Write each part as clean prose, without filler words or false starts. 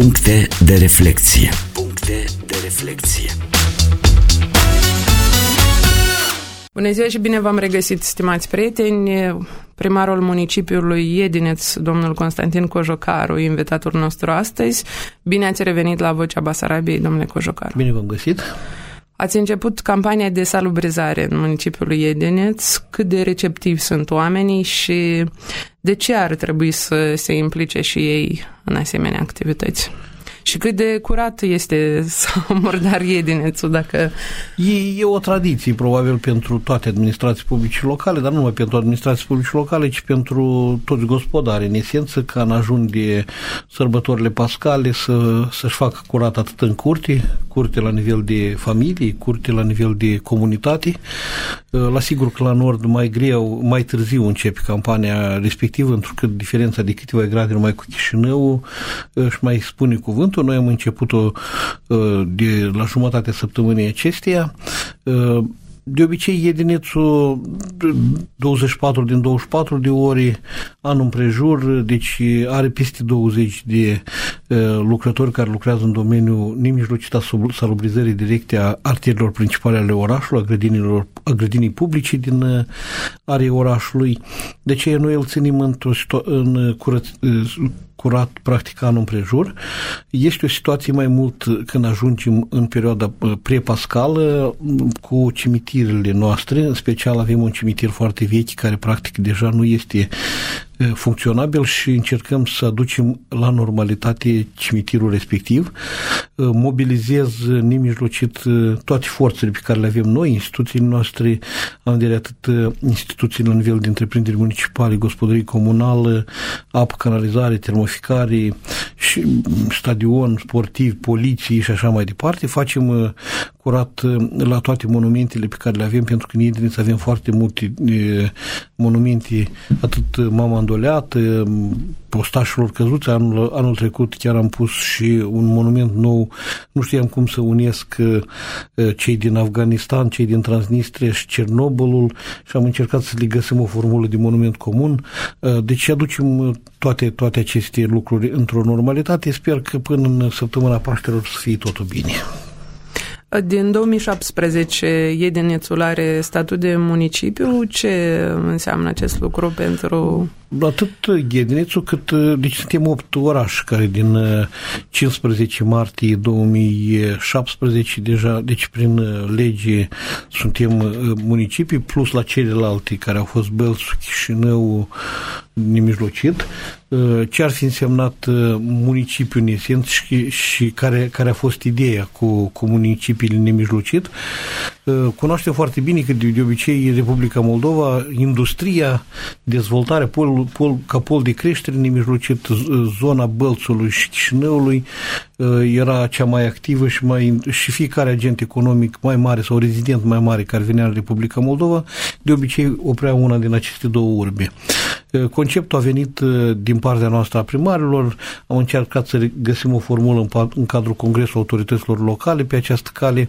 Puncte de reflexie. Puncte de reflexie. Bună ziua și bine v-am regăsit, stimați prieteni. Primarul municipiului Iedineț, domnul Constantin Cojocaru, invitatul nostru astăzi. Bine ați revenit la Vocea Basarabiei, domnule Cojocaru. Bine v-am găsit. Ați început campania de salubrizare în municipiul Iedineț. Cât de receptivi sunt oamenii și de ce ar trebui să se implice și ei în asemenea activități? Și cât de curat este sau murdar Iedinețul, dacă... E o tradiție, probabil, pentru toate administrații publice locale, dar nu numai pentru administrații publice locale, ci pentru toți gospodari, în esență, ca în ajun de sărbătorile pascale să-și facă curat atât în curte la nivel de familie, curte la nivel de comunitate. La sigur că la nord mai târziu începe campania respectivă, întrucât diferența de câteva grade numai cu Chișinău își mai spune cuvântul. Noi am început-o de la jumătatea săptămânii acesteia. De obicei, Iedinețul 24 din 24 de ore, anul împrejur, deci are peste 20 de lucrători care lucrează în domeniul nemijlocit a salubrizării directe a arterelor principale ale orașului, a grădinii publice din area orașului. De aceea noi îl ținem în curat practic anul împrejur. Este o situație mai mult când ajungem în perioada pre-pascală cu cimitirele noastre, în special avem un cimitir foarte vechi care practic deja nu este funcționabil și încercăm să aducem la normalitate cimitirul respectiv. Mobilizez nemijlocit toate forțele pe care le avem noi, instituțiile noastre, am de atât instituțiile la nivel de întreprinderi municipale, gospodărie comunală, apă, canalizare, termoficare, și stadion sportiv, poliție și așa mai departe. Facem curat la toate monumentele pe care le avem, pentru că în Iedineț avem foarte multe monumente, atât Mama Îndoleată, postașilor căzuți. Anul trecut chiar am pus și un monument nou, nu știam cum să unesc cei din Afganistan, cei din Transnistria și Cernobâlul și am încercat să le găsim o formulă de monument comun. Deci aducem toate aceste lucruri într-o normalitate. Sper că până în săptămâna Paștelor să fie totul bine. Din 2017 Iedinețul are statut de municipiu. Ce înseamnă acest lucru pentru... Atât Iedinețul cât... Deci suntem 8 orașe care din 15 martie 2017 deja, deci prin lege suntem municipii, plus la celelalte care au fost Bălțul, Chișinău, nemijlocit. Ce ar fi însemnat municipiul în esență și care a fost ideea cu municipiile nemijlocit. Cunoaștem foarte bine că de obicei Republica Moldova, industria, dezvoltarea, ca pol de creștere nemijlocit, zona Bălțului și Chișinăului era cea mai activă și fiecare agent economic mai mare sau rezident mai mare care venea în Republica Moldova, de obicei oprea una din aceste două urbe. Conceptul a venit din partea noastră a primarilor, am încercat să găsim o formulă în cadrul Congresului Autorităților Locale pe această cale.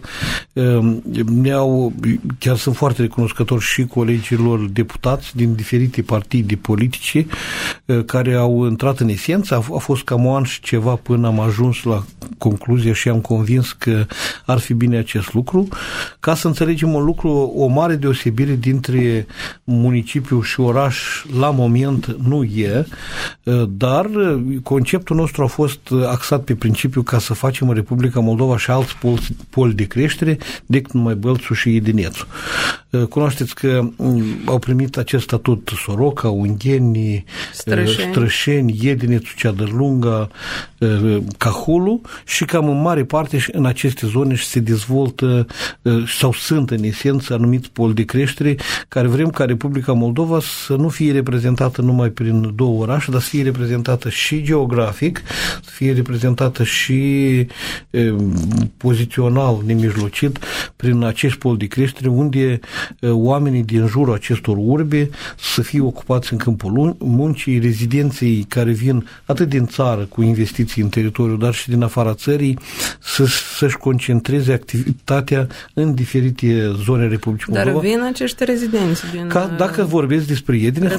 Chiar sunt foarte recunoscători și colegilor deputați din diferite partide politice care au intrat în esență. A fost cam un an și ceva până am ajuns la concluzia și am convins că ar fi bine acest lucru. Ca să înțelegem un lucru, o mare deosebire dintre municipiu și oraș la moment nu e, dar conceptul nostru a fost axat pe principiu ca să facem în Republica Moldova și alți poli de creștere decât numai Bălțul și Iedinețul. Cunoașteți că au primit acest statut Soroca, Ungheni, Strășeni, Iedinețul, Ceadărlunga, Cahulu și cam în mare parte în aceste zone se dezvoltă sau sunt în esență anumiți poli de creștere care vrem ca Republica Moldova să nu fie reprezentată numai prin două orașe, dar să fie reprezentată și geografic, să fie reprezentată și pozițional nemijlocit prin acești poli de creștere unde oamenii din jurul acestor urbe să fie ocupați în câmpul muncii, rezidenții care vin atât din țară cu investiții în teritoriu, dar și din afara afara țării să-și concentreze activitatea în diferite zone Republicii Moldova. Dar vin acești rezidenți din dacă vorbesc despre Iedineț,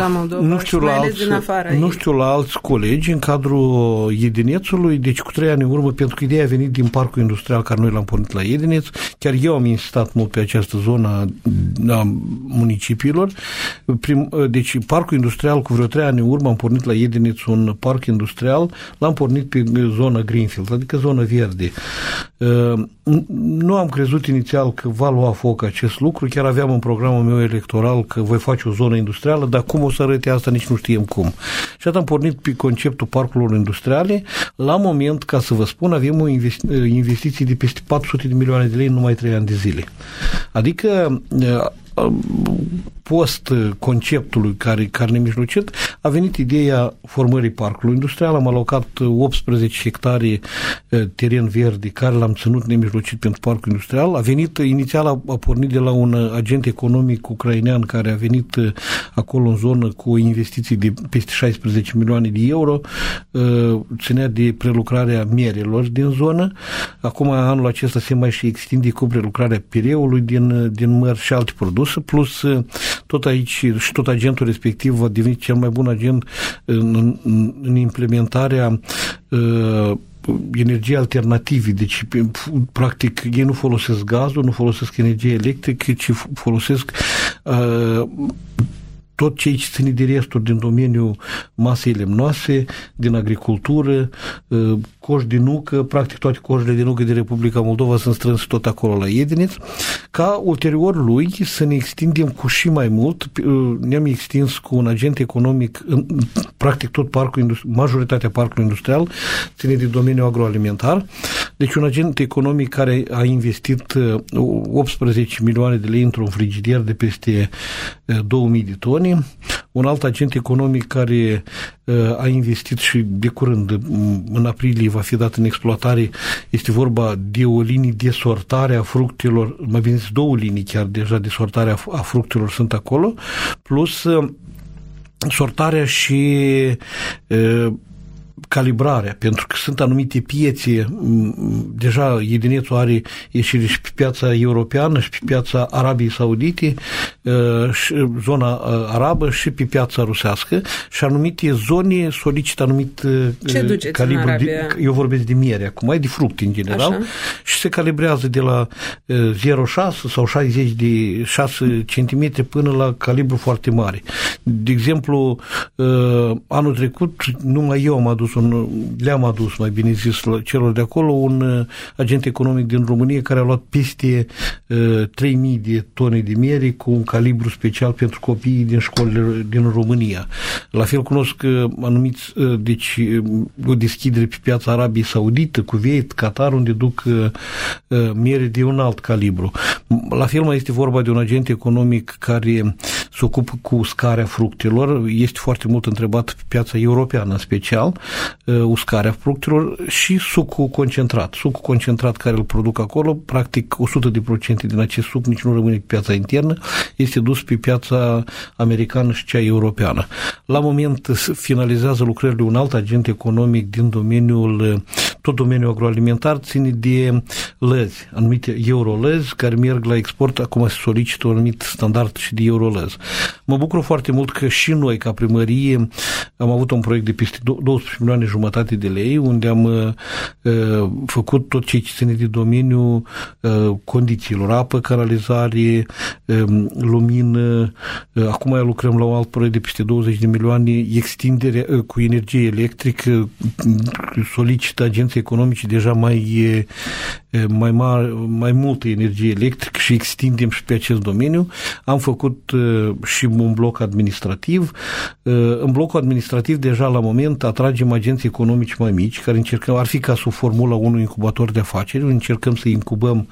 nu știu la alți colegi în cadrul Iedinețului, deci cu 3 ani în urmă, pentru că ideea a venit din parcul industrial care noi l-am pornit la Iedineț, chiar eu am insistat mult pe această zonă a municipiilor. Deci parcul industrial cu vreo 3 ani în urmă am pornit la Iedineț un parc industrial, l-am pornit pe zona Greenfield, adică zonă verde. Nu am crezut inițial că va lua foc acest lucru, chiar aveam în programul meu electoral că voi face o zonă industrială, dar cum o să arăte asta nici nu știm cum. Și atunci am pornit pe conceptul parcurilor industriale. La moment, ca să vă spun, avem o investiții de peste 400 de milioane de lei în numai 3 ani de zile. Adică post conceptului care ne mijlocit, a venit ideea formării parcului industrial, am alocat 18 hectare teren verde care l-am ținut nemijlocit pentru parcul industrial. A venit, inițial a pornit de la un agent economic ucrainean care a venit acolo în zonă cu investiții de peste 16 milioane de euro, ținea de prelucrarea mierelor din zonă. Acum anul acesta se mai și extinde cu prelucrarea pireului din măr și alte produse, plus tot aici și tot agentul respectiv va deveni cel mai bun agent în implementarea energii alternative, deci practic ei nu folosesc gazul, nu folosesc energie electrică, ci folosesc tot ce aici ține de resturi din domeniul masei lemnoase, din agricultură, coși de nucă, practic toate coșile de nucă din Republica Moldova sunt strânse tot acolo la Iedineț, ca ulterior lui să ne extindem cu și mai mult. Ne-am extins cu un agent economic, practic tot parcul, majoritatea parcului industrial ține de domeniul agroalimentar, deci un agent economic care a investit 18 milioane de lei într-un frigider de peste 2000 de tone, un alt agent economic care a investit și de curând, în aprilie, va fi dat în exploatare, este vorba de o linie de sortare a fructelor, mai bine zis 2 linii chiar deja de sortare a fructelor sunt acolo, plus sortarea și calibrarea, pentru că sunt anumite piețe, deja Iedinețul are ieșire și pe piața europeană și pe piața Arabiei Saudite, și zona arabă și pe piața rusească și anumite zone solicită anumit calibru. Eu vorbesc de miere acum, mai de fructe în general. Așa. Și se calibrează de la 0,6 sau 60 de 6 cm până la calibru foarte mare. De exemplu, anul trecut, numai eu le-am adus, mai bine zis, celor de acolo, un agent economic din România care a luat peste 3.000 de tone de miere cu un calibru special pentru copiii din școlile din România. La fel cunosc anumiți, deci o deschidere pe piața Arabiei Saudite, Kuwait, Qatar, unde duc miere de un alt calibru. La fel mai este vorba de un agent economic care se ocupă cu uscarea fructelor, este foarte mult întrebat pe piața europeană în special, uscarea fructelor și sucul concentrat. Sucul concentrat care îl produc acolo, practic 100% din acest suc nici nu rămâne pe piața internă, este dus pe piața americană și cea europeană. La moment finalizează lucrările un alt agent economic din tot domeniul agroalimentar, ține de lăzi, anumite eurolăzi care merg la export, acum se solicită un anumit standard și de eurolăzi. Mă bucur foarte mult că și noi, ca primărie, am avut un proiect de peste 12 milioane jumătate de lei, unde am făcut tot ce ține de domeniul condițiilor, apă, canalizare, lumină. Acum lucrăm la un alt proiect de peste 20 de milioane, extindere cu energie electrică, solicită agenții economici deja mai multă energie electrică și extindem și pe acest domeniu. Am făcut și un bloc administrativ. În blocul administrativ deja la moment atragem agenții economici mai mici, care încercăm, ar fi ca sub formula unui incubator de afaceri, încercăm să incubăm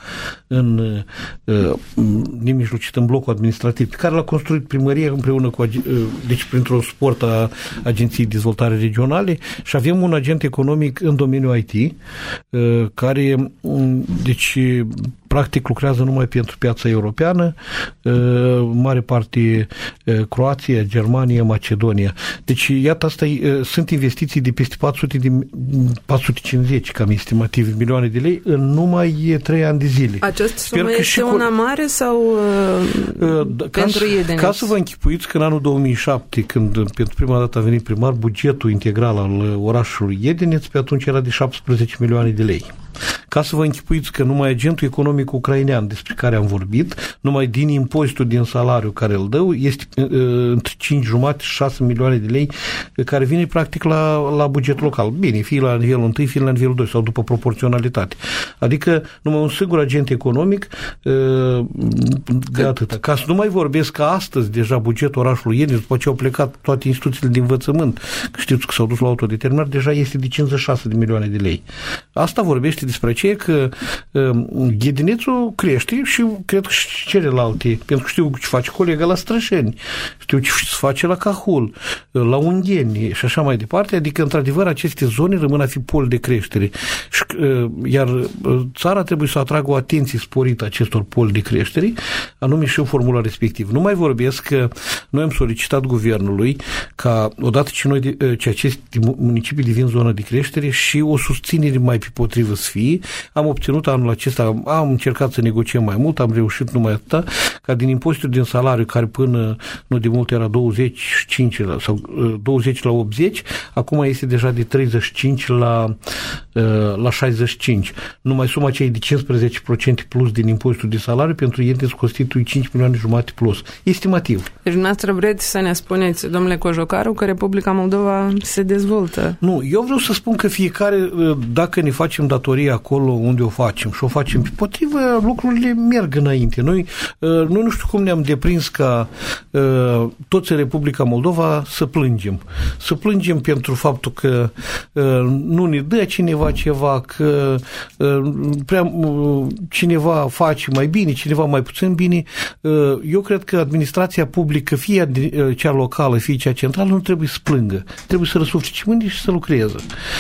nemijlocit în blocul administrativ, pe care l-a construit primăria împreună cu, deci printr-un suport a Agenției de Dezvoltare Regionale, și avem un agent economic în domeniul IT, care, deci, practic lucrează numai pentru piața europeană, mare parte Croația, Germania, Macedonia. Deci, iată, sunt investiții de peste 450, cam estimativ, milioane de lei în numai 3 ani de zile. Această sumă este una mare sau pentru Iedeniț? Ca să vă închipuiți că în anul 2007, când pentru prima dată a venit primar, bugetul integral al orașului Iedeniț, pe atunci era de 17 milioane de lei. Ca să vă închipuiți că numai agentul economic ucrainean despre care am vorbit, numai din impozitul din salariu care îl dă, este între 5,5 și 6 milioane de lei care vine practic la bugetul local. Bine, fie la nivelul 1, fie la nivelul 2 sau după proporționalitate. Adică numai un singur agent economic de atâta. Ca să nu mai vorbesc că astăzi deja bugetul orașului Iedeniț, după ce au plecat toate instituțiile de învățământ, că știți că s-au dus la autodeterminare, deja este de 56 de milioane de lei. Asta vorbește despre aceea că Iedenițul crește și cred că și celelalte, pentru că știu ce face colega la Strășeni, știu ce se face la Cahul, la Ungheni și așa mai departe, adică într-adevăr aceste zone rămân a fi pol de creștere. Iar țara trebuie să atragă o atenție sporită acestor poli de creștere, anume și în formula respectivă. Nu mai vorbesc că noi am solicitat guvernului ca odată ce aceste municipii devin zonă de creștere și o susținere mai pe potrivă să fie. Am obținut anul acesta, am încercat să negociem mai mult, am reușit numai atâta, ca din impozitul din salariu, care până nu de mult era 25 sau 20 la 80, acum este deja de 35 la 65. Numai suma aceea de 15% plus din impozitul de salariu pentru Iedeniț constituie 5 milioane jumate plus. Estimativ. Deci dumneavoastră vreți să ne spuneți, domnule Cojocaru, că Republica Moldova se dezvoltă? Nu, eu vreau să spun că fiecare, dacă ne facem datoria acolo unde o facem și o facem pe potrivă, lucrurile merg înainte. Noi nu știu cum ne-am deprins ca toți în Republica Moldova să plângem. Să plângem pentru faptul că nu ne dă cineva ceva, că cineva face mai bine, cineva mai puțin bine. Eu cred că administrația publică, fie cea locală, fie cea centrală, nu trebuie să plângă. Trebuie să răsuflece mâini și să lucreze.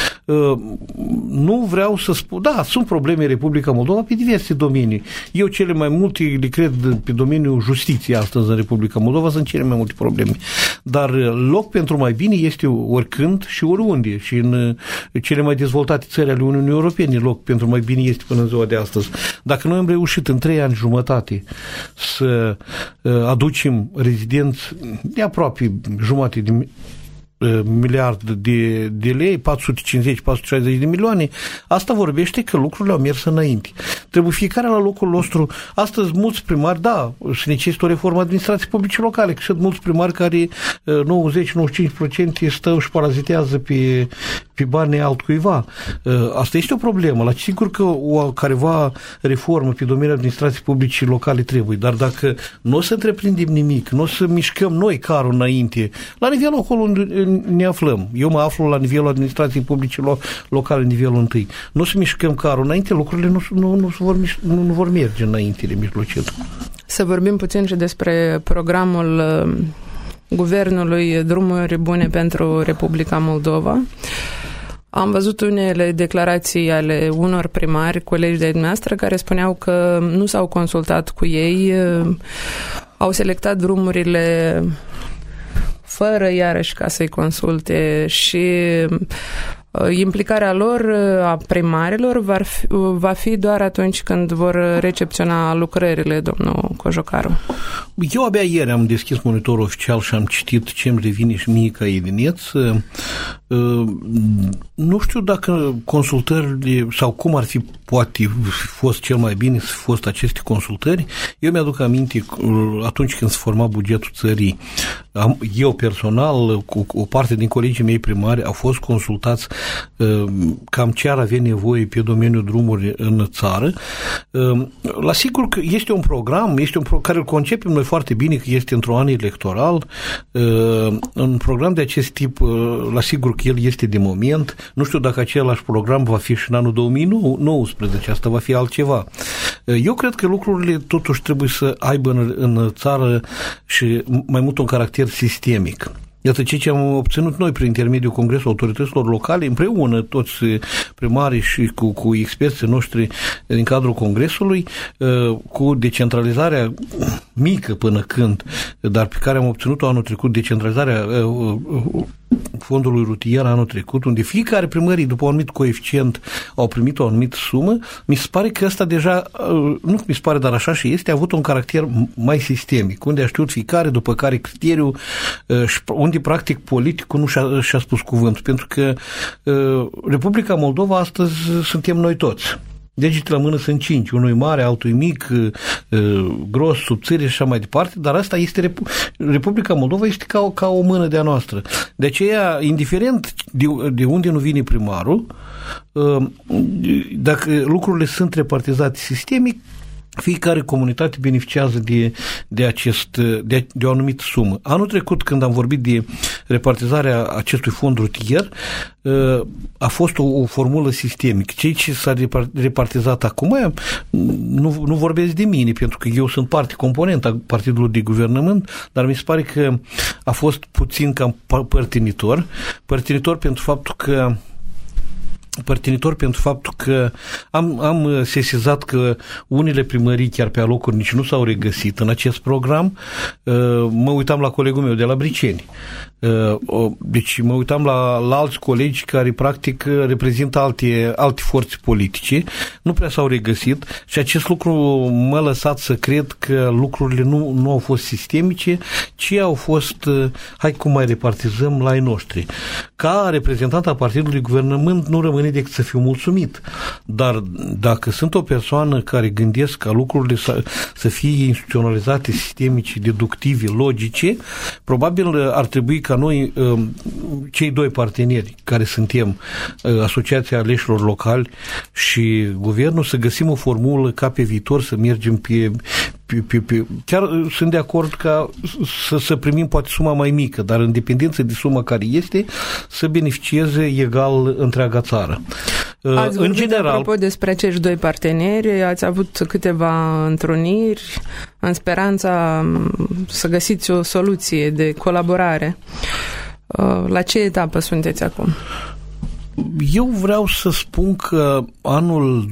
Nu vreau să spun, da, sunt probleme în Republica Moldova pe diverse domenii. Eu cele mai multe le cred pe domeniul justiției astăzi în Republica Moldova, sunt cele mai multe probleme. Dar loc pentru mai bine este oricând și oriunde. Și în cele mai dezvoltate țări ale Uniunii Europene loc pentru mai bine este până în ziua de astăzi. Dacă noi am reușit în 3 ani jumătate să aducem rezidenți de aproape jumate de miliard de lei, 450-460 de milioane, asta vorbește că lucrurile au mers înainte. Trebuie fiecare la locul nostru. Astăzi mulți primari, da, se necesită o reformă administrației publice locale, că sunt mulți primari care 90-95% stau și parazitează pe banii altcuiva. Asta este o problemă. La sigur că o careva reformă pe domeniul administrației publice locale trebuie, dar dacă nu o să întreprindem nimic, nu o să mișcăm noi carul înainte, la nivelul acolo unde ne aflăm. Eu mă aflu la nivelul administrației publice locale, nivelul 1. Nu o să mișcăm carul înainte, lucrurile nu vor merge înainte de mijlocit. Să vorbim puțin și despre programul Guvernului Drumuri Bune pentru Republica Moldova. Am văzut unele declarații ale unor primari, colegi de dumneavoastră, care spuneau că nu s-au consultat cu ei, au selectat drumurile fără iarăși ca să-i consulte și implicarea lor, a primarilor, va fi doar atunci când vor recepționa lucrările, domnul Cojocaru. Eu abia ieri am deschis monitorul oficial și am citit ce îmi revine și mie ca Iedeniț. Nu știu dacă consultările sau cum ar fi poate fost cel mai bine să fi fost aceste consultări. Eu mi-aduc aminte atunci când se forma bugetul țării, eu personal, cu o parte din colegii mei primari, au fost consultați cam ce ar avea nevoie pe domeniul drumuri în țară. La sigur că este un program, care îl concepem noi foarte bine, că este într-un an electoral. Un program de acest tip, la sigur că el este de moment. Nu știu dacă același program va fi și în anul 2019, asta va fi altceva. Eu cred că lucrurile totuși trebuie să aibă în țară și mai mult un caracter sistemic. Iată ce am obținut noi prin intermediul Congresului Autorităților Locale, împreună toți primarii și cu experții noștri din cadrul Congresului, cu decentralizarea mică până când, dar pe care am obținut-o anul trecut, decentralizarea fondului rutier anul trecut, unde fiecare primărie, după un anumit coeficient, au primit o anumită sumă, mi se pare că ăsta deja, nu mi se pare, dar așa și este, a avut un caracter mai sistemic, unde a știut fiecare după care criteriu, unde practic politicul nu și-a spus cuvântul, pentru că Republica Moldova astăzi suntem noi toți. Degetele la mână sunt 5, unul e mare, altul e mic, gros, subțire și așa mai departe, dar asta este Republica Moldova este ca o mână de-a noastră. De aceea, indiferent de unde nu vine primarul, dacă lucrurile sunt repartizate sistemic, fiecare comunitate beneficiază de o anumită sumă. Anul trecut, când am vorbit de repartizarea acestui fond rutier, a fost o formulă sistemică. Ceea ce s-a repartizat acum, nu vorbesc de mine, pentru că eu sunt parte componentă a partidului de guvernământ, dar mi se pare că a fost puțin cam părtinitor pentru faptul că am sesizat că unele primării chiar pe alocuri nici nu s-au regăsit în acest program. Mă uitam la colegul meu de la Briceni. Deci mă uitam la alți colegi care practic reprezintă alte forțe politice, nu prea s-au regăsit și acest lucru m-a lăsat să cred că lucrurile nu au fost sistemice, ci au fost, hai cum mai repartizăm la ai noștri. Ca reprezentant al partidului guvernământ nu rămâne decât să fiu mulțumit, dar dacă sunt o persoană care gândesc ca lucrurile să fie instituționalizate, sistemice, deductive, logice, probabil ar trebui ca noi, cei doi parteneri care suntem, Asociația Aleșilor Locali și Guvernul, să găsim o formulă ca pe viitor să mergem pe chiar sunt de acord ca să primim poate suma mai mică, dar în dependență de suma care este, să beneficieze egal întreaga țară. Ați vorbit, în general, apropo despre acești doi parteneri, ați avut câteva întruniri în speranța să găsiți o soluție de colaborare. La ce etapă sunteți acum? Eu vreau să spun că anul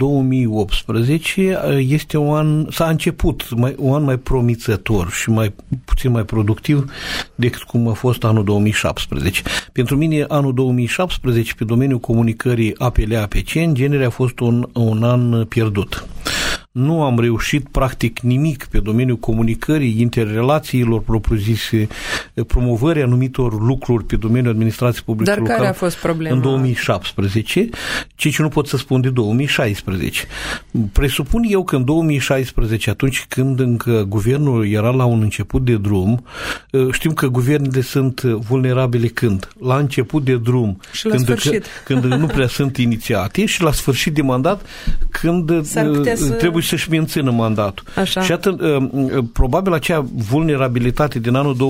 2018 este s-a început un an mai promițător și puțin mai productiv decât cum a fost anul 2017. Pentru mine, anul 2017, pe domeniul comunicării APL-APC, în genere a fost un an pierdut. Nu am reușit practic nimic pe domeniul comunicării, interrelațiilor propriu-zise, promovării anumitor lucruri pe domeniul administrației publice locale. Dar care a fost problema? În 2017, ceea ce nu pot să spun de 2016. Presupun eu că în 2016, atunci când încă guvernul era la un început de drum, știm că guvernele sunt vulnerabile când? La început de drum, și la sfârșit. Când nu prea sunt inițiate, și la sfârșit de mandat, când trebuie să-și mențină mandatul. Așa. Și atât, probabil acea vulnerabilitate din anul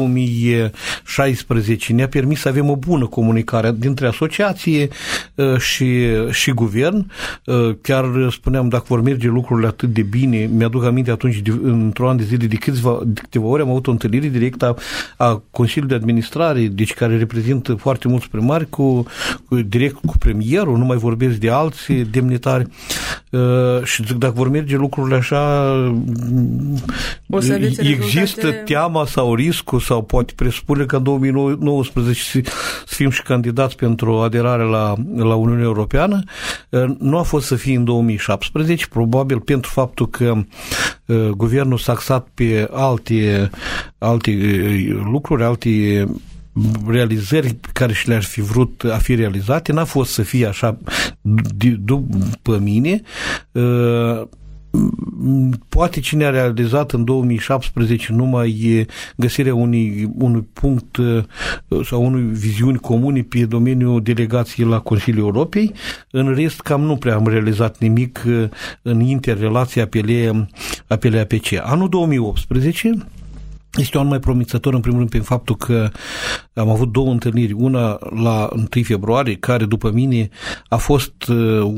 2016 ne-a permis să avem o bună comunicare dintre asociație și guvern. Chiar spuneam, dacă vor merge lucrurile atât de bine, mi-aduc aminte atunci, într-un an de zile, de câteva ori am avut o întâlnire directă a Consiliului de Administrare, deci care reprezintă foarte mulți primari, direct cu premierul, nu mai vorbesc de alți demnitari, și zic, dacă vor merge lucrurile așa, există teama sau riscul, sau poate presupune că în 2019 să fim și candidați pentru aderare la Uniunea Europeană. Nu a fost să fie în 2017, probabil pentru faptul că guvernul s-a axat pe alte lucruri, alte realizări care și le-ar fi vrut a fi realizate. N-a fost să fie așa după mine. Poate cine a realizat în 2017 numai găsirea unui punct sau unui viziuni comune pe domeniul delegației la Consiliul Europei. În rest, cam nu prea am realizat nimic în interrelația APL-APC. Anul 2018 este un an mai promițător, în primul rând, prin faptul că am avut două întâlniri, una la 1 februarie, care după mine a fost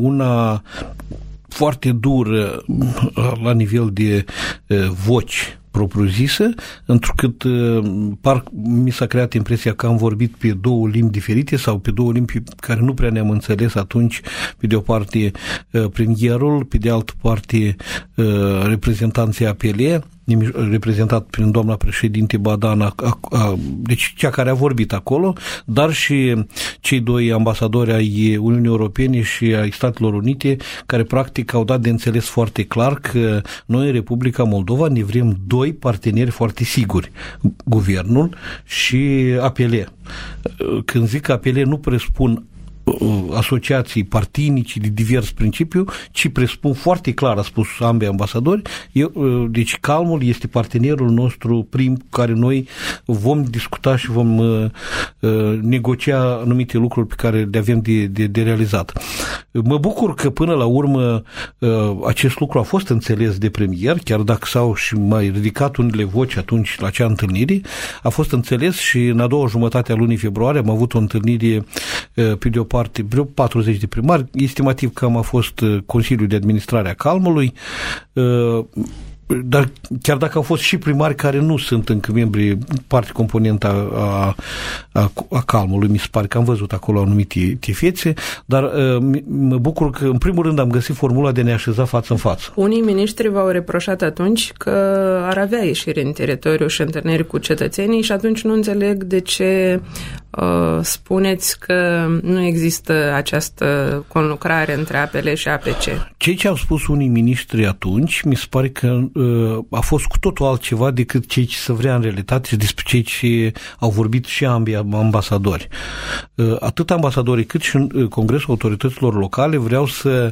una foarte dură la nivel de voci propriu-zisă, întrucât mi s-a creat impresia că am vorbit pe două limbi diferite sau pe două limbi care nu prea ne-am înțeles atunci, pe de o parte premierul, pe de altă parte reprezentanții APL, reprezentat prin doamna președinte Badan, deci cea care a vorbit acolo, dar și cei doi ambasadori ai Uniunii Europene și ai Statelor Unite, care practic au dat de înțeles foarte clar că noi în Republica Moldova ne vrem doi parteneri foarte siguri, guvernul și APL. Când zic APL nu presupun asociații partinici de divers principiu, ci presupun foarte clar, a spus ambii ambasadori, deci Calmul este partenerul nostru prim cu care noi vom discuta și vom negocia anumite lucruri pe care le avem de realizat. Mă bucur că până la urmă acest lucru a fost înțeles de premier, chiar dacă s-au și mai ridicat unele voci atunci la acea întâlnire, a fost înțeles și în a doua jumătate a lunii februarie am avut o întâlnire pe de o parte, vreo 40 de primari, estimativ cam a fost Consiliul de Administrare a Calmului, dar chiar dacă au fost și primari care nu sunt încă membri, parte componentă a Calmului, mi se pare că am văzut acolo anumite fețe, dar mă bucur că în primul rând am găsit formula de a ne așeza față în față. Unii miniștri v-au reproșat atunci că ar avea ieșiri în teritoriu și întâlniri cu cetățenii și atunci nu înțeleg de ce spuneți că nu există această conlucrare între APL și APC. Cei ce au spus unii miniștri atunci, mi se pare că a fost cu totul altceva decât cei ce se vrea în realitate și despre cei ce au vorbit și ambii ambasadori. Atât ambasadorii cât și Congresul Autorităților Locale vreau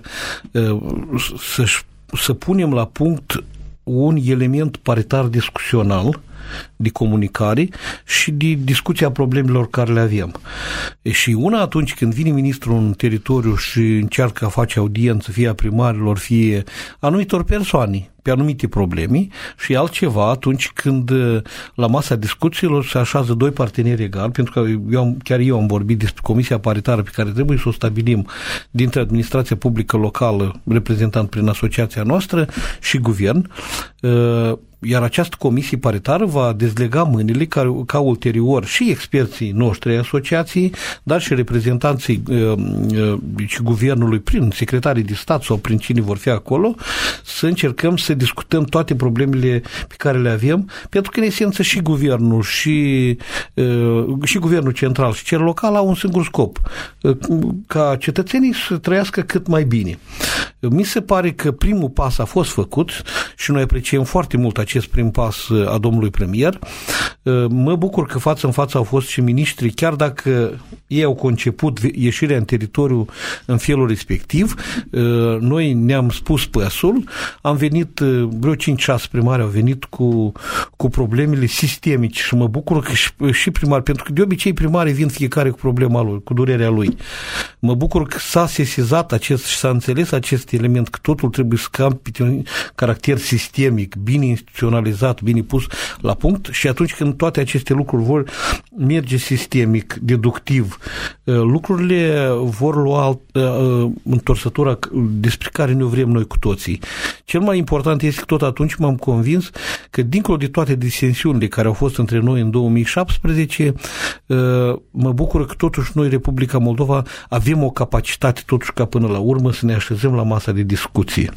să punem la punct un element paritar discuțional de comunicare și de discuția problemelor care le avem. Și una atunci când vine ministrul în teritoriu și încearcă a face audiență fie a primarilor, fie anumitor persoane pe anumite probleme și altceva atunci când la masa discuțiilor se așează doi parteneri egali, pentru că chiar eu am vorbit despre comisia paritară pe care trebuie să o stabilim dintre administrația publică locală, reprezentant prin asociația noastră, și guvern, iar această comisie paritară va dezlega mâinile ca ulterior și experții noștri asociații, dar și reprezentanții și guvernului prin secretarii de stat sau prin cine vor fi acolo, să încercăm să discutăm toate problemele pe care le avem, pentru că în esență și guvernul și guvernul central și cel local au un singur scop, ca cetățenii să trăiască cât mai bine. Mi se pare că primul pas a fost făcut și noi apreciem foarte mult acest prim pas a domnului premier. Mă bucur că față în față au fost și miniștri, chiar dacă ei au conceput ieșirea în teritoriu în felul respectiv. Noi ne-am spus păsul, am venit, vreo 5-6 primari au venit cu problemele sistemice și mă bucur că și primari, pentru că de obicei primarii vin fiecare cu problema lui, cu durerea lui. Mă bucur că s-a sesizat și s-a înțeles acest element, că totul trebuie să capete un caracter sistemic, bine instituționalizat, bine pus la punct, și atunci când toate aceste lucruri vor merge sistemic, deductiv, lucrurile vor lua întorsătura despre care ne vrem noi cu toții. Cel mai important este că tot atunci m-am convins că dincolo de toate disensiunile care au fost între noi în 2017, mă bucur că totuși noi, Republica Moldova, avem o capacitate totuși ca până la urmă să ne așezăm la masa de discuție.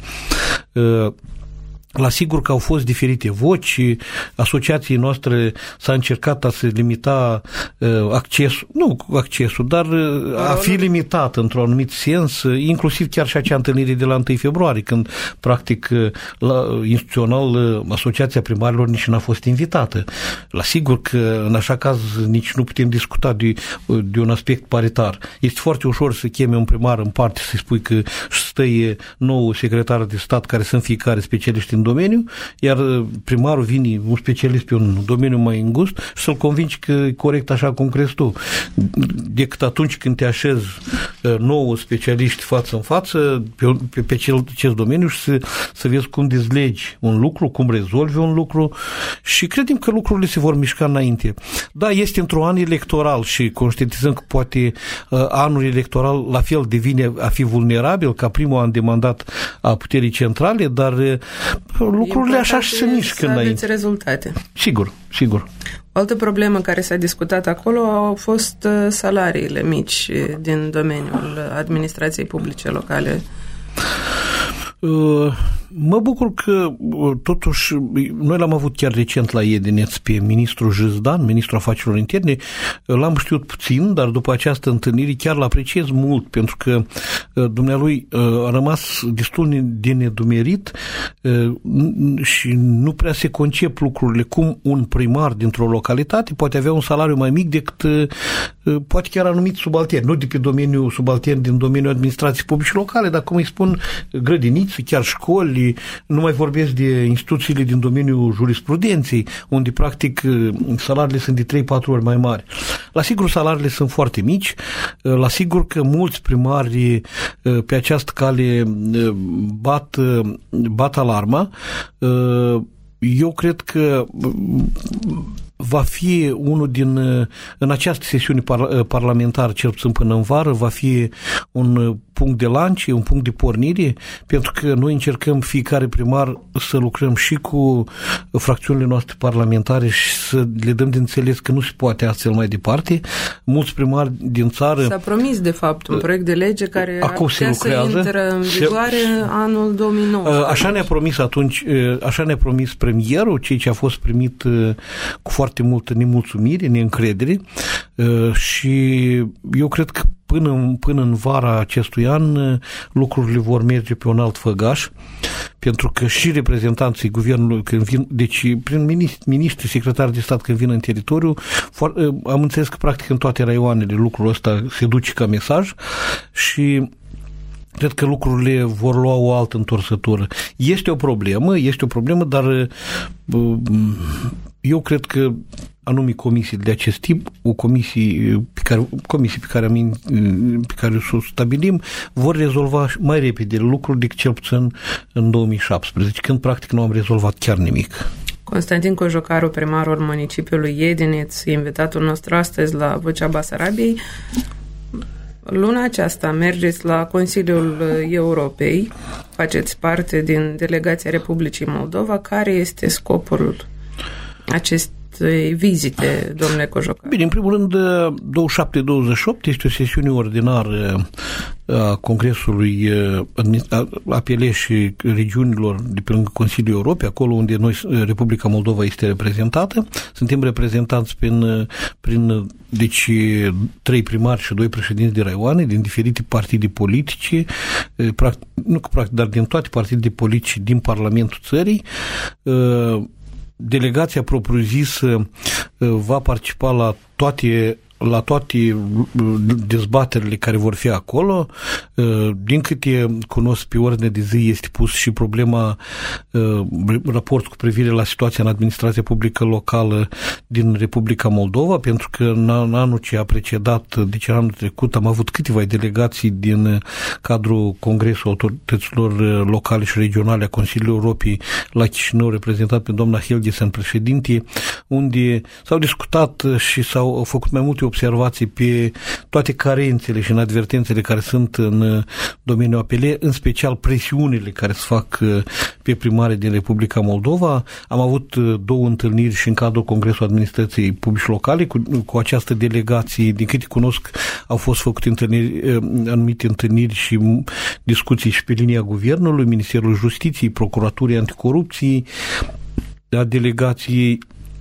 La sigur că au fost diferite voci, asociației noastre s-a încercat a se limita accesul, dar a fi limitat într-un anumit sens, inclusiv chiar și acea întâlnire de la 1 februarie, când practic instituțional asociația primarilor nici n-a fost invitată. La sigur că în așa caz nici nu putem discuta de un aspect paritar. Este foarte ușor să cheme un primar în parte, să-i spui că stă nou secretar de stat care sunt fiecare specialiști în domeniu, iar primarul vine un specialist pe un domeniu mai îngust și să-l convingi că e corect așa cum crezi tu. Decât atunci când te așezi nouă specialiști față în față pe acest domeniu și să vezi cum dezlegi un lucru, cum rezolvi un lucru, și credem că lucrurile se vor mișca înainte. Da, este într-un an electoral și conștientizăm că poate anul electoral la fel devine a fi vulnerabil ca primul an de mandat a puterii centrale, dar lucrurile așa și se mișcă înainte. Să aveți rezultate. Sigur. O altă problemă care s-a discutat acolo au fost salariile mici din domeniul administrației publice locale. Mă bucur că totuși noi l-am avut chiar recent la Iedineț pe ministrul Jizdan, ministrul afacerilor interne, l-am știut puțin, dar după această întâlnire chiar l-apreciez mult, pentru că dumnealui a rămas destul de nedumerit și nu prea se concep lucrurile cum un primar dintr-o localitate poate avea un salariu mai mic decât poate chiar anumit subaltern, nu de pe domeniul subaltern din domeniul administrației publice locale, dar cum îi spun, grădiniți, chiar școli, nu mai vorbesc de instituțiile din domeniul jurisprudenței, unde practic salariile sunt de 3-4 ori mai mari. La sigur, salariile sunt foarte mici, la sigur că mulți primari pe această cale bat alarma. Eu cred că va fi unul în această sesiune parlamentară, cel puțin până în vară, va fi un punct de lance, un punct de pornire, pentru că noi încercăm fiecare primar să lucrăm și cu fracțiunile noastre parlamentare și să le dăm de înțeles că nu se poate astfel mai departe. Mulți primari din țară... S-a promis, de fapt, un proiect de lege care ar putea să intre în vigoare anul 2019. Așa ne-a promis premierul, ceea ce a fost primit cu foarte multă nemulțumire, neîncredere, și eu cred că până în vara acestui an lucrurile vor merge pe un alt făgaș, pentru că și reprezentanții guvernului când vin, deci prin miniștri, secretari de stat când vin în teritoriu, am înțeles că practic în toate raioanele lucrul ăsta se duce ca mesaj și cred că lucrurile vor lua o altă întorsătură. Este o problemă, dar eu cred că anume comisii de acest tip, comisii pe care o stabilim, vor rezolva mai repede lucruri decât cel puțin în 2017, când practic nu am rezolvat chiar nimic. Constantin Cojocaru, primarul municipiului Iedineț, invitatul nostru astăzi la Vocea Basarabiei. Luna aceasta mergeți la Consiliul Europei, faceți parte din delegația Republicii Moldova. Care este scopul acestei vizite, domnule Cojocaru? Bine, în primul rând, 27-28 este o sesiune ordinară a Congresului APL și regiunilor de pe lângă Consiliul Europei, acolo unde noi, Republica Moldova, este reprezentată. Suntem reprezentanți prin deci 3 primari și 2 președinți de raioane din diferite partide politice, dar din toate partidele politice din Parlamentul țării. Delegația propriu-zisă va participa la toate dezbaterile care vor fi acolo. Din câte cunosc, pe ordine de zi este pus și problema raport cu privire la situația în administrația publică locală din Republica Moldova, pentru că în anul ce a precedat, deci anul trecut, am avut câteva delegații din cadrul Congresului Autorităților Locale și Regionale a Consiliului Europei la Chișinău, reprezentat pe doamna Helgesen, președinte, unde s-au discutat și s-au făcut mai multe observații pe toate carențele și inadvertențele care sunt în domeniul APL, în special presiunile care se fac pe primarii din Republica Moldova. Am avut 2 întâlniri și în cadrul Congresului Administrației Publice Locale cu această delegație. Din câte cunosc, au fost făcute anumite întâlniri și discuții și pe linia Guvernului, Ministerul Justiției, Procuraturii Anticorupției, a delegației.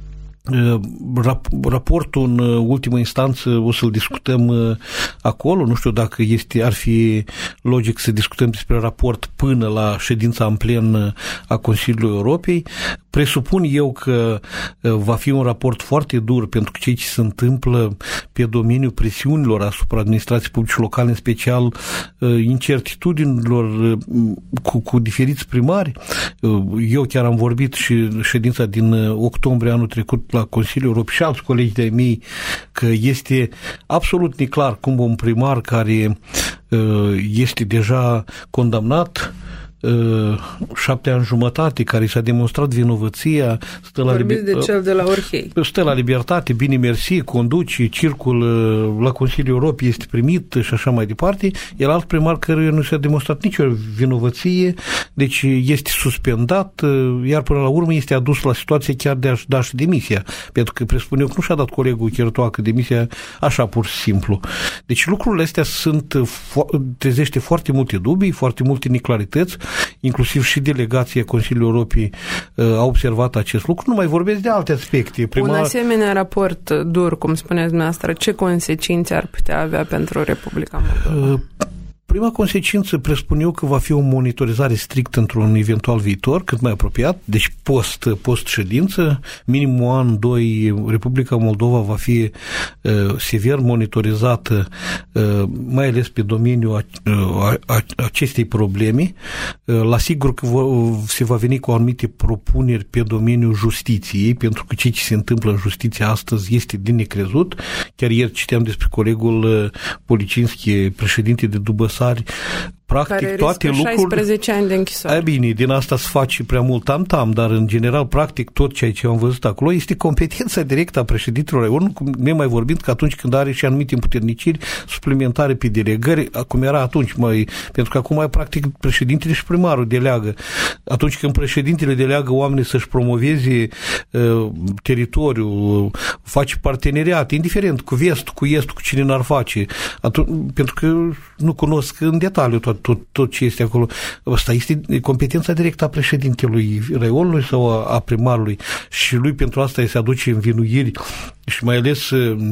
Raportul în ultimă instanță o să-l discutăm acolo, nu știu dacă ar fi logic să discutăm despre raport până la ședința în plen a Consiliului Europei. Presupun eu că va fi un raport foarte dur, pentru că ceea ce se întâmplă pe domeniul presiunilor asupra administrației publice locale, în special incertitudinilor cu diferiți primari. Eu chiar am vorbit și ședința din octombrie anul trecut la Consiliul Europei și alți colegi de-ai mei că este absolut neclar cum un primar care este deja condamnat 7 ani jumătate, care s-a demonstrat vinovăția, Vorbiți de cel de la Orhei. Stă la libertate, bine mersi, conduce, circul la Consiliul Europei, este primit și așa mai departe. El alt primar căruia nu s-a demonstrat nicio vinovăție, deci este suspendat, iar până la urmă este adus la situație chiar de a-și da și demisia, pentru că presupun eu că nu și-a dat colegul Chertoacă demisia așa pur și simplu. Deci lucrurile astea trezește foarte multe dubii, foarte multe neclarități, inclusiv și delegația Consiliului Europei a observat acest lucru. Nu mai vorbesc de alte aspecte. Un asemenea raport dur, cum spuneți dumneavoastră, ce consecințe ar putea avea pentru Republica Moldova? Prima consecință presupun eu că va fi o monitorizare strictă într-un eventual viitor, cât mai apropiat, deci post ședință, minim un an, 2, Republica Moldova va fi sever monitorizată, mai ales pe domeniul acestei probleme. La sigur că se va veni cu anumite propuneri pe domeniul justiției, pentru că ceea ce se întâmplă în justiție astăzi este de necrezut. Chiar ieri citeam despre colegul Policinski, președinte de Dubăsari, practic care toate lucrurile 16 ani de închisoare. Bine, din asta se face prea mult tam-tam, dar în general, practic, tot ceea ce am văzut acolo este competența directă a președintelor Raionului, nemai vorbind că atunci când are și anumite împuterniciri suplimentare pe delegări, cum era atunci, pentru că acum, practic, președintele și primarul deleagă. Atunci când președintele deleagă oamenii să-și promoveze teritoriul, face parteneriate, indiferent, cu vestul, cu estul, cu cine n-ar face, pentru că nu cunosc în detaliu tot ce este acolo. Asta este competența directă a președintelui Raionului sau a primarului și lui pentru asta se aduce învinuiri și mai ales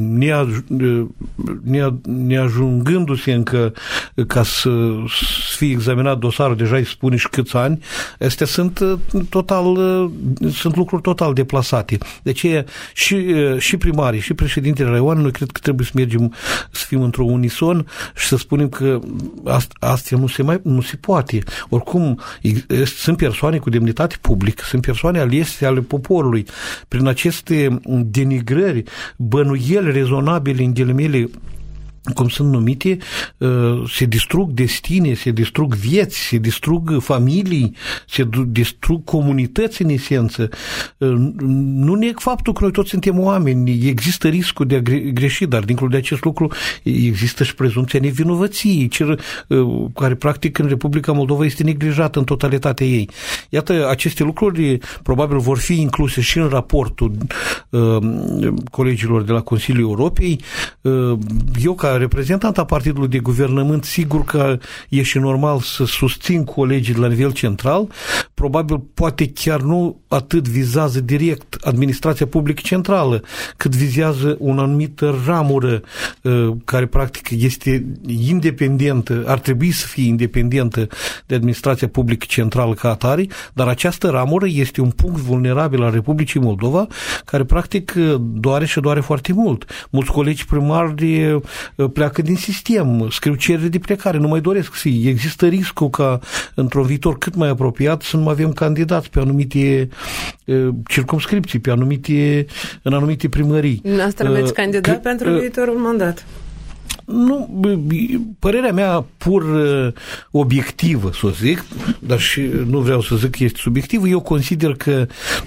neajungându-se încă ca să fie examinat dosarul, deja îi spune și câți ani, astea sunt lucruri total deplasate. De aceea și primarii și președintele Raionului, noi cred că trebuie să fim într-o unison și să spunem că asta nu se poate. Oricum, sunt persoane cu demnitate publică, sunt persoane alese ale poporului. Prin aceste denigrări, bănuieli rezonabile în ghilimele, cum sunt numite, se distrug destine, se distrug vieți, se distrug familii, se distrug comunități în esență. Nu neg faptul că noi toți suntem oameni, există riscul de a greși, dar dincolo de acest lucru există și prezumția nevinovăției, care practic în Republica Moldova este neglijată în totalitatea ei. Iată, aceste lucruri probabil vor fi incluse și în raportul colegilor de la Consiliul Europei. Eu, ca reprezentant a partidului de guvernământ, sigur că e și normal să susțin colegii de la nivel central, probabil poate chiar nu atât vizează direct administrația publică centrală, cât vizează o anumită ramură care practic este independentă, ar trebui să fie independentă de administrația publică centrală ca atare, dar această ramură este un punct vulnerabil al Republicii Moldova, care practic doare și doare foarte mult. Mulți colegi primari pleacă din sistem, scriu cereri de plecare, nu mai doresc să fie. Există riscul ca într-un viitor cât mai apropiat să nu mai avem candidați pe anumite circumscripții, în anumite primării. Asta aveți candidat pentru viitorul mandat? Nu, părerea mea pur obiectivă, să zic, dar și nu vreau să zic că este subiectivă, eu consider că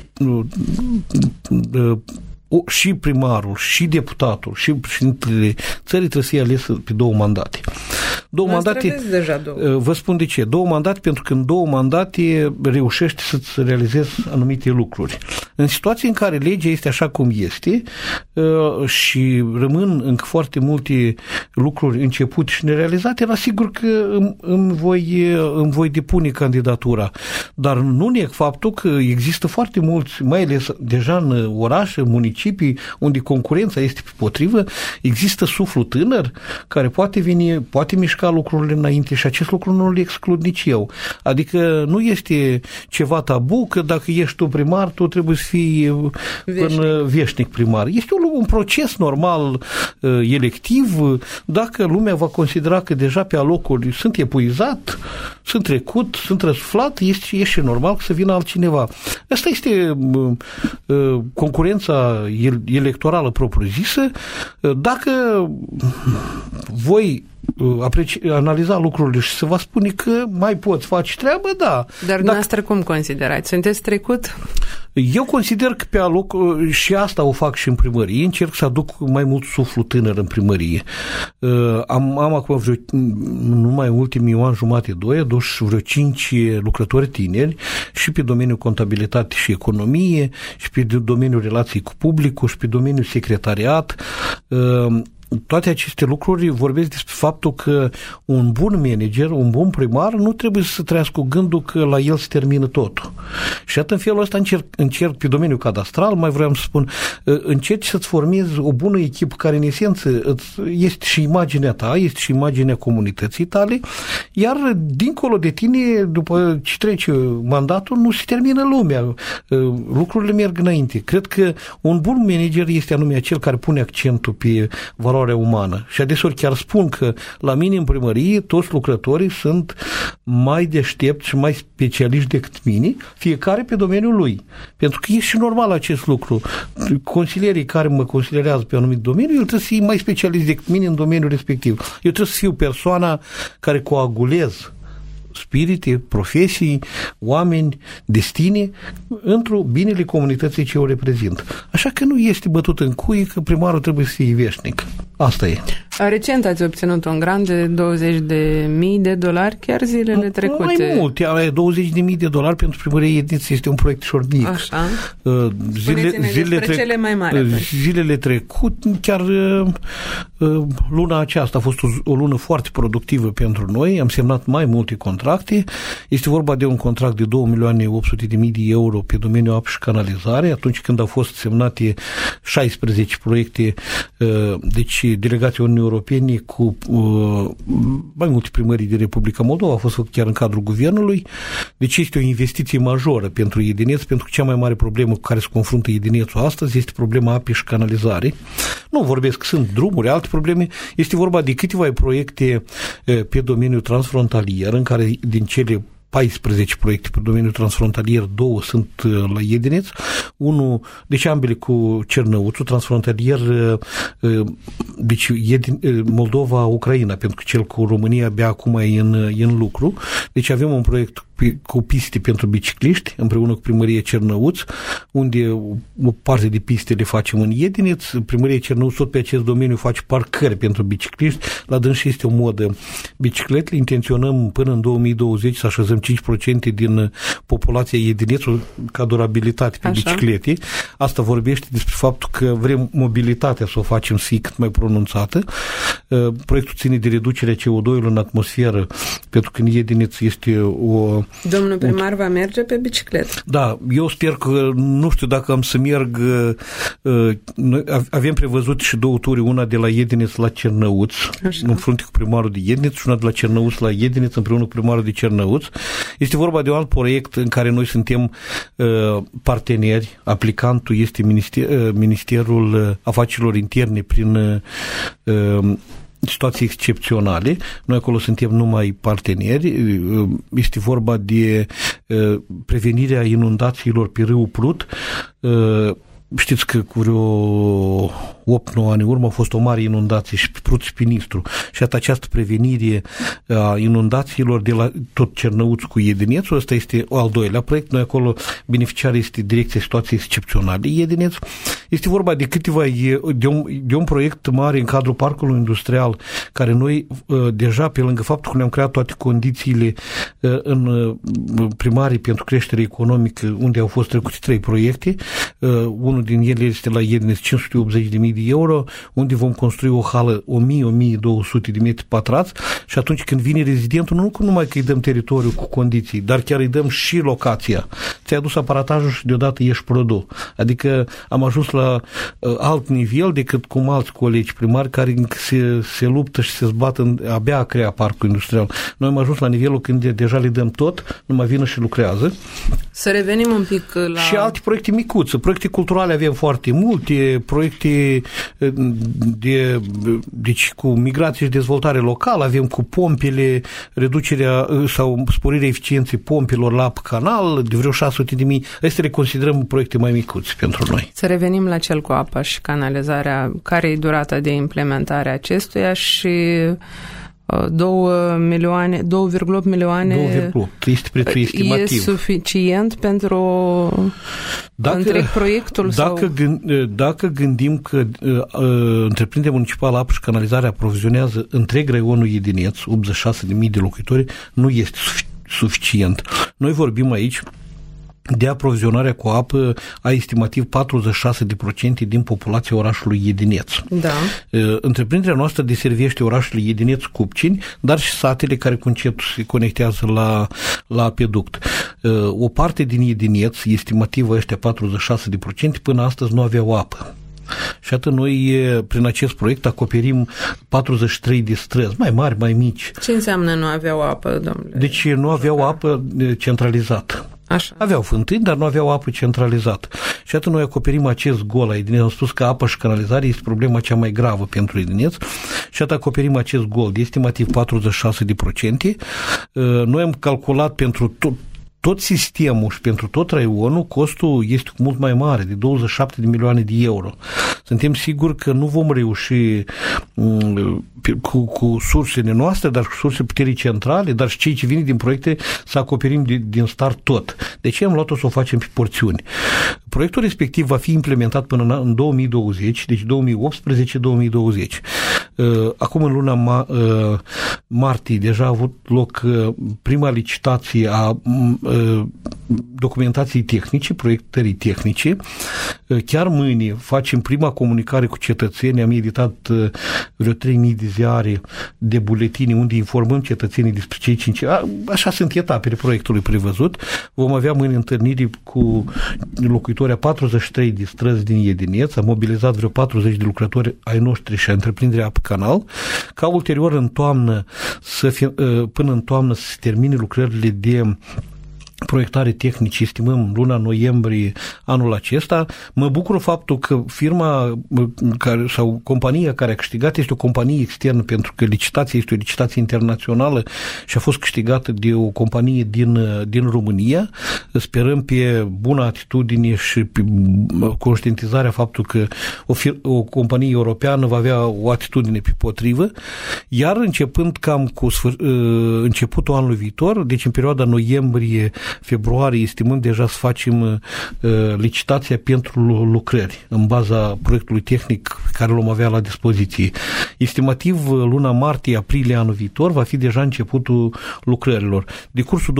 și primarul, și deputatul, și președintele țării trebuie să fie ales pe 2 mandate. Vă spun de ce. 2 mandate, pentru că în 2 mandate reușești să-ți realizezi anumite lucruri. În situații în care legea este așa cum este și rămân încă foarte multe lucruri începute și nerealizate, era sigur că îmi voi depune candidatura. Dar nu neg faptul că există foarte mulți, mai ales deja în orașe, municipii, unde concurența este potrivă, există suflu tânăr care poate mișca lucrurile înainte și acest lucru nu îl exclud nici eu. Adică nu este ceva tabu că dacă ești tu primar, tu trebuie să să fii până veșnic primar. Este un proces normal, electiv. Dacă lumea va considera că deja pe alocuri sunt epuizat, sunt trecut, sunt răsuflat, este și normal să vină altcineva. Asta este concurența electorală propriu-zisă. Dacă voi analiza lucrurile și să vă spune că mai poți face treabă, da. Dar dumneavoastră cum considerați? Sunteți trecut? Eu consider că pe aloc, și asta o fac și în primărie, încerc să aduc mai mult suflu tânăr în primărie. Am acum numai în ultimii an jumate, 2, adus vreo 5 lucrători tineri și pe domeniul contabilitate și economie, și pe domeniul relații cu publicul, și pe domeniul secretariat. Toate aceste lucruri vorbesc despre faptul că un bun manager, un bun primar nu trebuie să trăiască cu gândul că la el se termină totul. Și atât în felul ăsta încerc pe domeniul cadastral, mai vreau să spun, încerci să-ți formezi o bună echipă care în esență este și imaginea ta, este și imaginea comunității tale, iar dincolo de tine, după ce trece mandatul, nu se termină lumea. Lucrurile merg înainte. Cred că un bun manager este anume acel care pune accentul pe valoarea umană. Și adeseori chiar spun că la mine în primărie toți lucrătorii sunt mai deștepți și mai specialiști decât mine, fiecare pe domeniul lui. Pentru că e și normal acest lucru. Consilierii care mă consilierează pe anumit domeniu, el trebuie să fie mai specialist decât mine în domeniul respectiv. Eu trebuie să fiu persoana care coagulez spirite, profesii, oameni, destine, într-o binele comunității ce o reprezint. Așa că nu este bătut în cuie că primarul trebuie să fie veșnic. Asta e. Recent ați obținut un grant de $20.000 chiar zilele trecute. Mai mult, $20.000 pentru primăria Iedniță este un proiect mic. Așa. Cele mai mari. Zilele trecute, chiar luna aceasta a fost o lună foarte productivă pentru noi, am semnat mai multe contracte. Este vorba de un contract de €2.800.000 pe domeniul apă și canalizare, atunci când au fost semnate 16 proiecte, deci delegația Uniunii Europene cu mai multe primării de Republica Moldova, a fost făcut chiar în cadrul guvernului, deci este o investiție majoră pentru Iedineț, pentru că cea mai mare problemă cu care se confruntă Iedinețul astăzi este problema apei și canalizare. Nu vorbesc că sunt drumuri, alte probleme, este vorba de câteva proiecte pe domeniul transfrontalier, în care din cele 14 proiecte pe domeniul transfrontalier, 2 sunt la Iedineț, unul, deci ambele cu Cernăuțul, transfrontalier, deci Moldova-Ucraina, pentru că cel cu România abia acum e în lucru. Deci avem un proiect cu piste pentru bicicliști, împreună cu primăria Cernăuț, unde o parte de piste le facem în Iedineț, primăria Cernăuț tot pe acest domeniu face parcări pentru bicicliști, la dâns este o modă bicicletele, intenționăm până în 2020 să așezăm 5% din populația Iedinețului ca durabilitate pe biciclete. Asta vorbește despre faptul că vrem mobilitatea să o facem să fie cât mai pronunțată. Proiectul ține de reducerea CO2-ului în atmosferă, pentru că în Iedineț este o... Domnul primar va merge pe bicicletă. Da, eu sper că, nu știu dacă am să merg, noi avem prevăzut și 2 turi, una de la Iedineț la Cernăuț, în frunte cu primarul de Iedineț, și una de la Cernăuț la Iedineț, împreună cu primarul de Cernăuț. Este vorba de un alt proiect în care noi suntem parteneri. Aplicantul este Ministerul Afacerilor Interne prin situații excepționale. Noi acolo suntem numai parteneri. Este vorba de prevenirea inundațiilor pe râul Prut. Știți că cu vreo 8-9 ani în urmă a fost o mare inundație și pe Prut și pe Nistru. Și această prevenire a inundațiilor de la tot Cernăuț cu Iedinețul, ăsta este al doilea proiect. Noi acolo beneficiar este Direcția Situații Excepționale Iedineț. Este vorba de de un proiect mare în cadrul Parcului Industrial, care noi deja, pe lângă faptul că ne-am creat toate condițiile în primarii pentru creștere economică, unde au fost trecute 3 proiecte, unul din ele este la Iedineț, €580.000, unde vom construi o hală 1000-1200 de metri pătrați, și atunci când vine rezidentul, nu numai că îi dăm teritoriu cu condiții, dar chiar îi dăm și locația. Ți-ai adus aparatajul și deodată ești produs. Adică am ajuns la alt nivel decât cum alți colegi primari care se luptă și se zbat abia a crea parcul industrial. Noi am ajuns la nivelul când deja le dăm tot, numai vină și lucrează. Să revenim un pic la... Și alte proiecte micuțe. Proiecte culturale avem foarte multe, proiecte deci cu migrație și dezvoltare locală, avem cu pompele, reducerea sau sporirea eficienței pompelor la apă canal, de vreo 600.000. Astea le considerăm proiecte mai micuți pentru noi. Să revenim la cel cu apa și canalizarea. Care e durata de implementare a acestuia și 2,8 milioane 2,8 este prețul estimativ. E suficient pentru întreg proiectul? Dacă gândim că Întreprinderea Municipală Apă și Canalizare aprovizionează întreg raionul Iedineț, 86.000 de locuitori, nu este suficient. Noi vorbim aici de aprovizionarea cu apă a estimativ 46% din populația orașului Iedineț. Da. Întreprinderea noastră deservește orașele Iedineț-Cupcini, dar și satele care cu încetul se conectează la apeduct. O parte din Iedineț, estimativ ăștia 46%, până astăzi nu aveau apă. Și atât noi, prin acest proiect, acoperim 43 de străzi, mai mari, mai mici. Ce înseamnă nu aveau apă, domnule? Deci nu aveau apă centralizată. Așa. Aveau fântâni, dar nu aveau apă centralizată. Și atât noi acoperim acest gol la Iedineț. Am spus că apa și canalizare este problema cea mai gravă pentru Iedineț și atât acoperim acest gol de estimativ 46%. Noi am calculat pentru tot sistemul și pentru tot raionul, costul este mult mai mare, de 27 de milioane de euro. Suntem siguri că nu vom reuși cu sursele noastre, dar cu surse puterii centrale, dar și cei ce vin din proiecte să acoperim din start tot. De ce am luat-o să o facem pe porțiuni? Proiectul respectiv va fi implementat până în 2020, deci 2018-2020. Acum în luna martie deja a avut loc prima licitație a documentației tehnice, proiectării tehnice. Chiar mâine facem prima comunicare cu cetățenii, am editat vreo 3.000 de ziare de buletine unde informăm cetățenii despre cei 5. Așa sunt etapele proiectului prevăzut. Vom avea mâine întâlniri cu locuitorii a 43 de străzi din Iedineț, am mobilizat vreo 40 de lucrători ai noștri și a întreprinderea Apă Canal, ca ulterior până în toamnă să se termine lucrările de proiectare tehnice, estimăm luna noiembrie anul acesta. Mă bucur faptul că firma sau compania care a câștigat este o companie externă, pentru că licitația este o licitație internațională și a fost câștigată de o companie din România. Sperăm pe bună atitudine și pe conștientizarea faptul că o companie europeană va avea o atitudine pe potrivă, iar începând cam cu începutul anului viitor, deci în perioada noiembrie-februarie, estimăm deja să facem licitația pentru lucrări în baza proiectului tehnic care l-om avea la dispoziție. Estimativ, luna martie-aprilie anul viitor va fi deja începutul lucrărilor. De cursul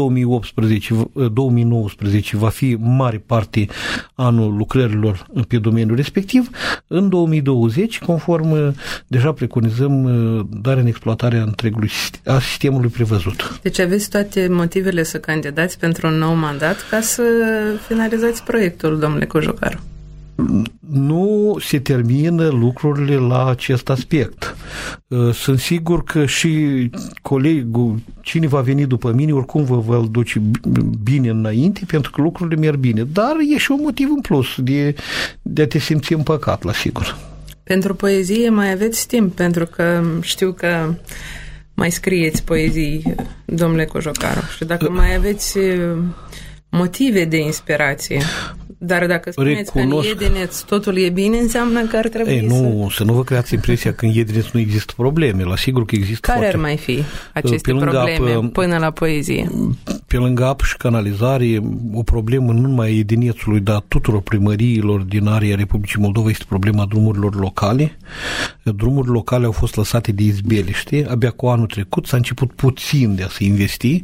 2019 va fi mare parte anul lucrărilor pe domeniul respectiv. În 2020, conform deja preconizăm darea în exploatare a întregului a sistemului prevăzut. Deci aveți toate motivele să candidați pentru un nou mandat ca să finalizați proiectul, domnule Cojocaru. Nu se termină lucrurile la acest aspect. Sunt sigur că și colegul, cine va veni după mine, oricum vă duce bine înainte, pentru că lucrurile merg bine. Dar e și un motiv în plus de a te simți împăcat, la sigur. Pentru poezie mai aveți timp, pentru că știu că mai scrieți poezii, domnule Cojocaru, și dacă mai aveți motive de inspirație, dar dacă spuneți că în Iedineț totul e bine, înseamnă că ar trebui să nu vă creați impresia că în Iedineț nu există probleme. La sigur că există. Care ar mai fi aceste probleme până la poezie? Pe lângă apă și canalizare, o problemă nu numai a Iedinețului, dar tuturor primăriilor din area Republicii Moldova este problema drumurilor locale. Drumurile locale au fost lăsate de izbeliște. Abia cu anul trecut s-a început puțin de a se investi.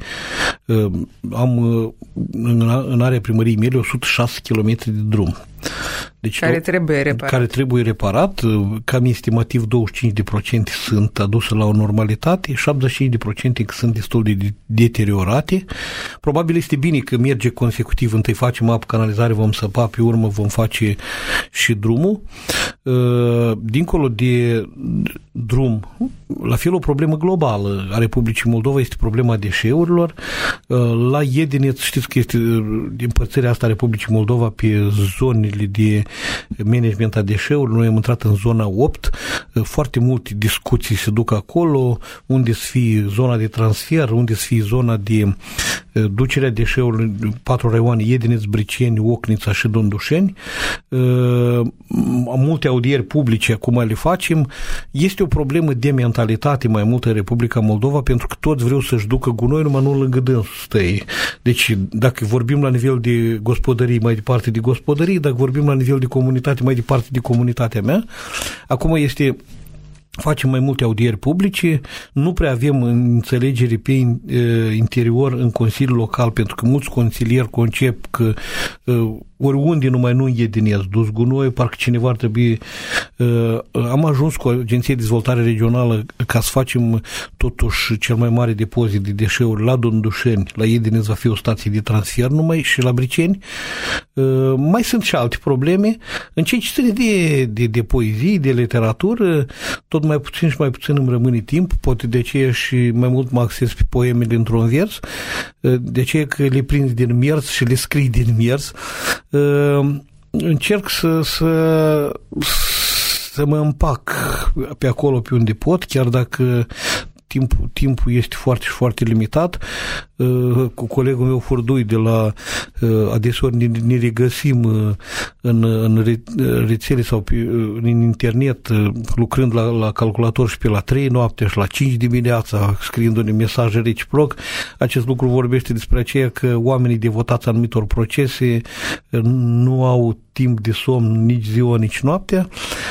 Am în area primăriei mele 106 km de drum. Deci care trebuie reparat. Cam estimativ 25% sunt aduse la o normalitate, 75% sunt destul de deteriorate. Probabil este bine că merge consecutiv, întâi facem apă, canalizare, vom săpa, pe urmă vom face și drumul. Dincolo de drum, la fel o problemă globală a Republicii Moldova este problema deșeurilor. La Iedineț, știți că este împărțirea asta a Republicii Moldova pe zonele de management a deșeurilor. Noi am intrat în zona 8, foarte multe discuții se duc acolo, unde să fie zona de transfer, unde să fie zona de ducerea deșeurilor, 4 raioane, Iedineț, Briceni, Ocnița și Dondușeni. Multe audieri publice acum le facem. Este o problemă de mentalitate mai mult în Republica Moldova, pentru că toți vreau să-și ducă gunoi, numai nu lângă dânsul stăi. Deci, dacă vorbim la nivel de gospodării, mai departe de gospodării, dacă vorbim la nivel de comunitate, mai departe de comunitatea mea, acum facem mai multe audieri publice, nu prea avem înțelegere pe interior în Consiliul Local, pentru că mulți consilieri concep că oriunde numai nu Iedineț dus gunoi, parcă cineva ar trebui... Am ajuns cu Agenția de Dezvoltare Regională ca să facem totuși cel mai mare depozit de deșeuri la Dondușeni, la Iedineț va fi o stație de transfer numai și la Briceni. Mai sunt și alte probleme. În ceea ce ține de poezie, de literatură, tot mai puțin și mai puțin îmi rămâne timp, poate de aceea și mai mult mă acces pe poemele într-un vers, de aceea că le prind din mers și le scrii din mers. Încerc să mă împac pe acolo pe unde pot, chiar dacă timpul este foarte, foarte limitat. Cu colegul meu Furdui de la adeseori ne regăsim în rețele sau în internet, lucrând la calculator și pe la 3 noaptea și la 5 dimineața, scriindu-ne mesaje reciproc. Acest lucru vorbește despre aceea că oamenii devotați anumitor procese nu au timp de somn nici ziua, nici noaptea.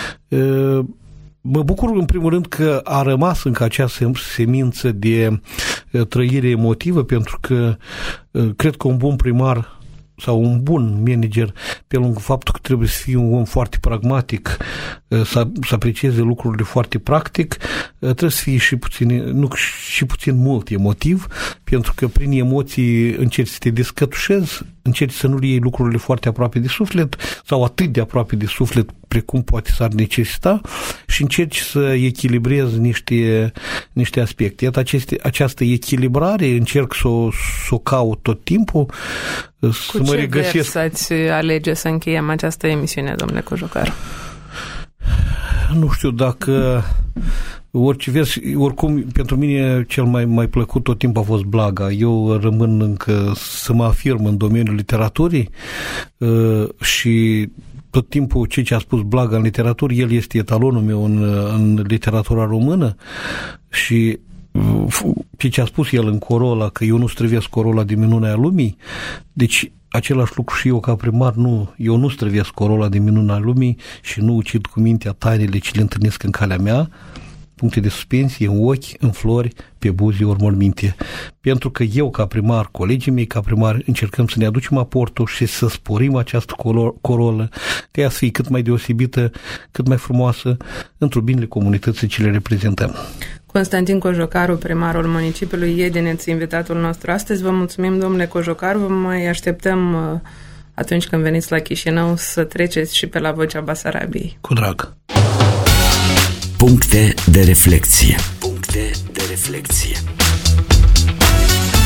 Mă bucur în primul rând că a rămas încă această semință de trăire emotivă, pentru că cred că un bun primar sau un bun manager, pe lângă faptul că trebuie să fie un om foarte pragmatic, să aprecieze lucrurile foarte practic, trebuie să fie și puțin mult emotiv, pentru că prin emoții încerci să te descătușezi, încerci să nu le iei lucrurile foarte aproape de suflet sau atât de aproape de suflet precum poate s-ar necesita, și încerci să echilibrezi niște aspecte. Iată, această echilibrare încerc să o caut tot timpul. Cu ce vers ați alege să încheiem această emisiune, domnule Cojocaru? Nu știu dacă orice vers, oricum pentru mine cel mai plăcut tot timpul a fost Blaga. Eu rămân încă să mă afirm în domeniul literaturii și tot timpul ce a spus Blaga în literatură, el este etalonul meu în literatura română, și ce a spus el în Corola, că eu nu străvesc Corola de minunea lumii, deci același lucru și eu ca primar, eu nu străvesc Corola de minunea lumii și nu ucid cu mintea tainele ce le întâlnesc în calea mea, puncte de suspensie, în ochi, în flori, pe buzi, ori morminte. Pentru că eu, ca primar, colegii mei, ca primar, încercăm să ne aducem aportul și să sporim această corolă, ca ea să fie cât mai deosebită, cât mai frumoasă, într-o binele comunității ce le reprezentăm. Constantin Cojocaru, primarul municipiului Iedineț, invitatul nostru astăzi. Vă mulțumim, domnule Cojocaru, vă mai așteptăm atunci când veniți la Chișinău să treceți și pe la Vocea Basarabiei. Cu drag! Puncte de reflecție. Puncte de reflecție.